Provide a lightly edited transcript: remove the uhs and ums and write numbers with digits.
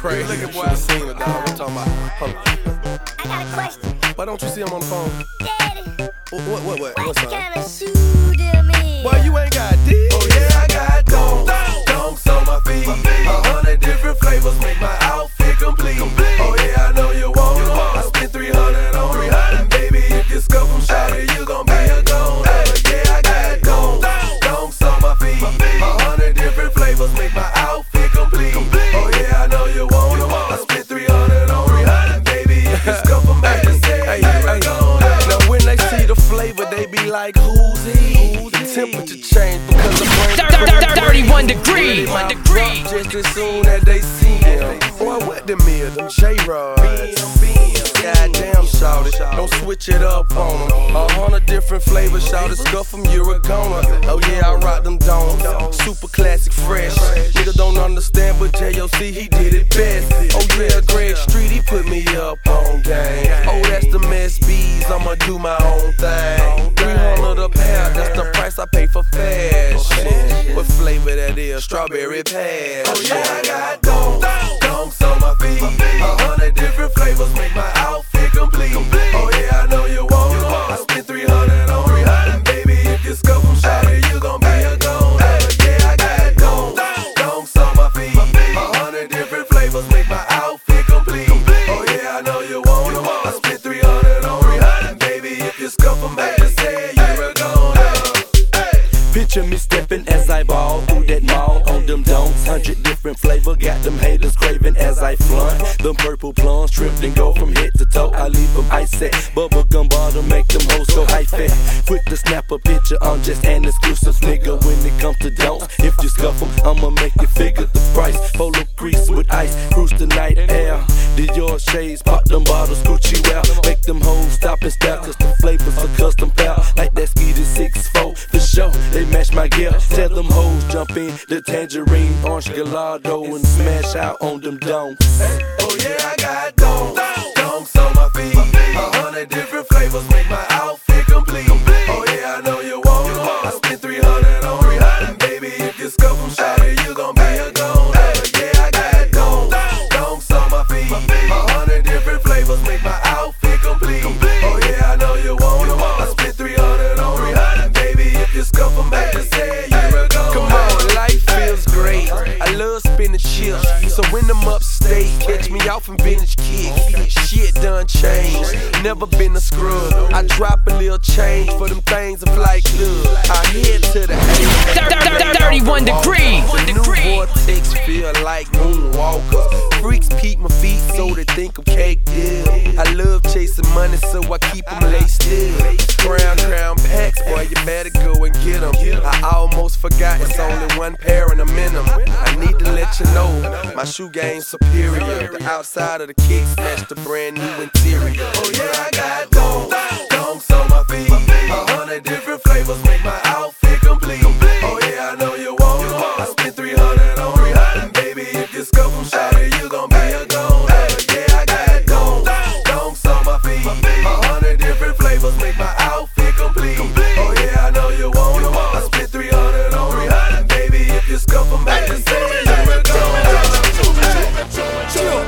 crazy. Look at boy, I seen it, dog. I'm talking about. Hold on. I got a question. Why don't you see him on the phone? Daddy, What? what What's up? kind of shoe them is? Boy, you ain't got D. Oh yeah, I got donks on my feet. 100 different flavors make my outfit complete. Oh yeah, I know you want them. I spent 300 on them. And baby, if you scuff them, shout it, you gon' be a goner. Yeah, I got donks on my feet. 100 different flavors make my outfit complete. Oh yeah, I know you want them. I spent 300 on them. And baby, if you scuff them, I just say you're a goner. Now when they see the flavor, they be like, who's he? The temperature change because the brain 31 degrees. just as soon as they see him. Boy, what them is? Them J-Rods. Goddamn, shout it. Don't switch it up on them. 100 different flavors, shout it. Scuff them, you're a goner. Oh yeah, I rock them domes. Super classic, fresh. Nigga don't understand, but J.O.C. he did it best. Oh yeah, Greg Street, he put me up on game. Oh, that's the SBs, I'ma do my own thing. 300 a pound, that's the price I pay for fashion. What flavor that is? Strawberry patch. Oh yeah, I got donks on my feet. 100 different flavors make my outfit complete. Oh yeah, I know you want them. I spent 300 on them. And baby, if you scuff them, shout it, you gon' be a goner. Yeah, I got donks on my feet. 100 different flavors make my outfit complete. Oh yeah, I know you want them. I spent 300 on them. And baby, if you scuff them, I just say you're a goner. Picture me stepping as I ball through that mall on them donks. 100 different flavor, got them haters craving as I flaunt. Them purple plums tripped and go from head to toe. I leave them ice set, bubble gum bottle make them hoes go high fat. Quick to snap a picture, I'm just an exclusive nigga when it comes to donks. If you scuff them, I'ma make you figure the price. Polo crease with ice, cruise the night air. Dior shades, pop them bottles, Gucci well. Make them hoes stop and stare, cause the flavors are custom pal. Like that Skeeter 6'4", for sure, they match my gear. Tell them hoes jump in the tangerine, orange gelato, and smash out on them donks. Oh yeah, I got donks on my feet. 100 different flavors make my outfit complete. Oh yeah, I know you want them. I spent 300 on them. And baby, if you scuff them, shout it, you gon' be a goner. Yeah, I got donks on my feet. 100 different flavors make my outfit complete. Oh yeah, I know you want them. I spent 300 on them. And baby, if you scuff them, I just say you're a goner. Come on, life feels great. I love spinning chips. So when I'm upstate, catch me off in vintage kick. Shit done changed. Never been a scrub. I drop a little change for them things of like good. I head to the 31 degrees. The new vortex feel like moonwalkers. Freaks peek my feet so they think I'm cake deal. I love chasing money so I keep them laced still. Crown packs, boy, you better go and get them. I almost forgot it's only one pair and I'm in them. I need to let you know my shoe game's superior. The outside of the kick match the brand new interior. Oh yeah, I got